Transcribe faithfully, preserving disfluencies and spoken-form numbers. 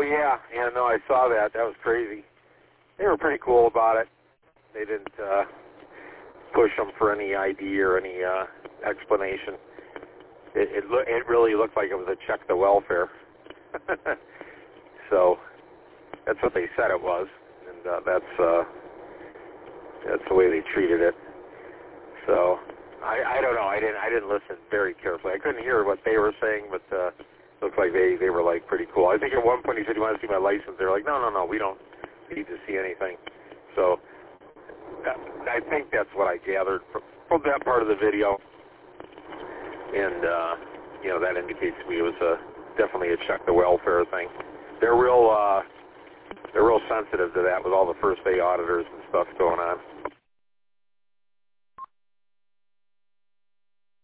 yeah, yeah, no, I saw that. That was crazy. They were pretty cool about it. They didn't uh, push them for any I D or any uh, explanation. It it, lo- it really looked like it was a check the welfare. So that's what they said it was, and uh, that's uh, that's the way they treated it. So I, I don't know. I didn't I didn't listen very carefully. I couldn't hear what they were saying, but uh, it looked like they, they were like pretty cool. I think at one point he said, "You want to see my license?" They're like, "No, no, no. We don't need to see anything." So that, I think that's what I gathered from, from that part of the video, and uh, you know that indicates to me it was a, definitely a check the welfare thing. They're real uh, they're real sensitive to that with all the first day auditors and stuff going on.